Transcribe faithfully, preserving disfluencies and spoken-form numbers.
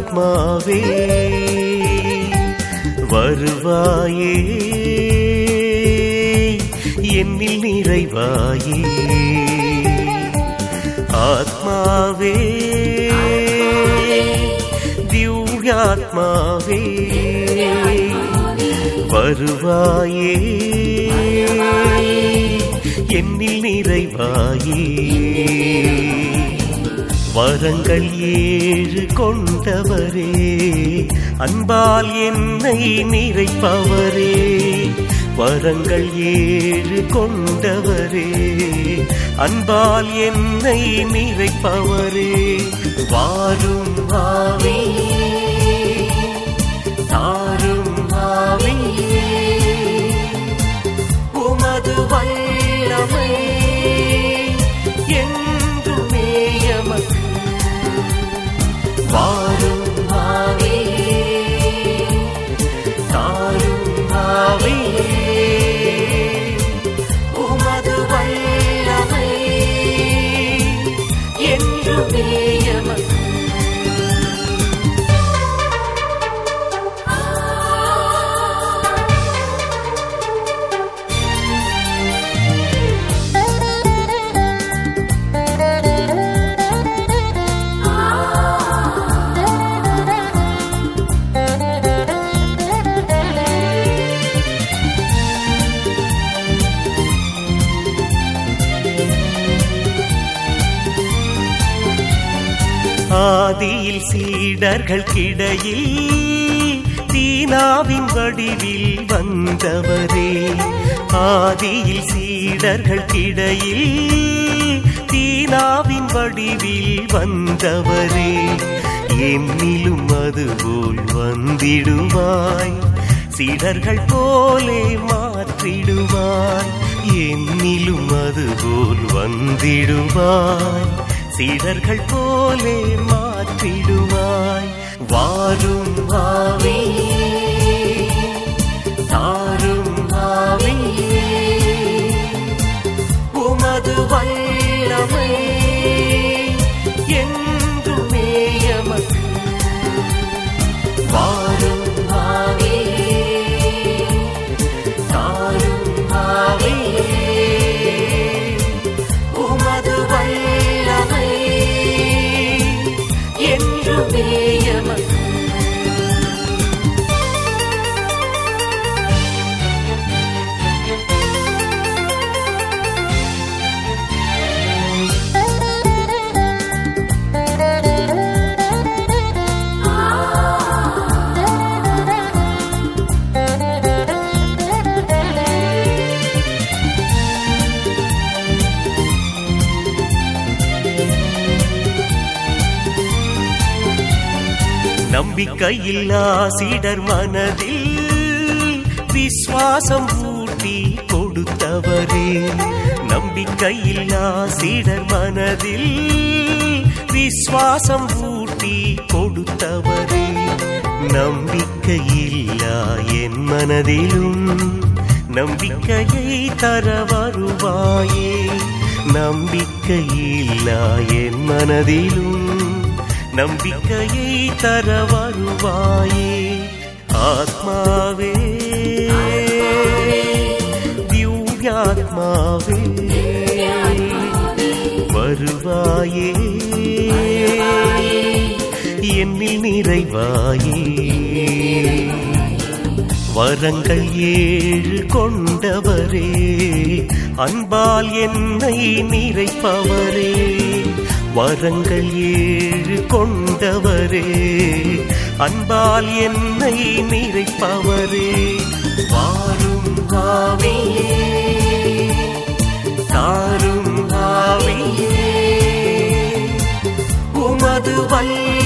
திவ்யாத்மாவே வருவாயே, என்னில் நிறைவாயே. ஆத்மாவே திவ்யாத்மாவே வருவாயே, என்னில் நிறைவாயே. வரங்கள் ஏழு கொண்டவரே, அன்பால் என்னை நிறைப்பவரே. வரங்கள் ஏழு கொண்டவரே, அன்பால் என்னை நிறைப்பவரே. வாரும் ஆவியே, தாரும் ஆவியே, உமது வல்லமை என்றுமே எமக்கு. வாரும் ஆவியே, தாரும் ஆவியே, உமது வல்லமை என்றுமே எமக்கு. ஆதியில் சீடர்கள் கிடையில் தீனாவின் வடிவில் வந்தவரே. ஆதியில் சீடர்கள் கிடையில் தீனாவின் வடிவில் வந்தவரே. என்னிலும் அதுபோல் வந்திடுவாய், சீடர்கள் போலே மாற்றிடுவாய். என்னிலும் அதுபோல் வந்திடுவாய், சீடர்கள் போலே மாற்றிடுவாய். வாரும் ஆவியே, தாரும் ஆவியே, உமது வல்லமை என்றுமே எமக்கு. வாரும் ஆவியே, தாரும் ஆவியே, உமது வல்லமை என்றுமே எமக்கு. நம்பிக்கையில்லா சீடர் மனதில் விசுவாசம் ஊட்டி கொடுத்தவரே. நம்பிக்கையில்லா சீடர் மனதில் விசுவாசம் ஊட்டி கொடுத்தவரே. நம்பிக்கையில்லா என் மனதிலும் நம்பிக்கையை தர வருவாயே. நம்பிக்கையில்லா என் மனதிலும் நம்பிக்கையை தர வருவாயே. ஆத்மாவே திவ்யாத்மாவே வருவாயே, என்னில் நிறைவாயே. வரங்கள் ஏழு கொண்டவரே, அன்பால் என்னை நிறைப்பவரே. வரங்கள் ஏழு கொண்டவரே, அன்பால் என்னை நிறைப்பவரே. வாரும் ஆவியே, தாரும் ஆவியே, உமது வல்ல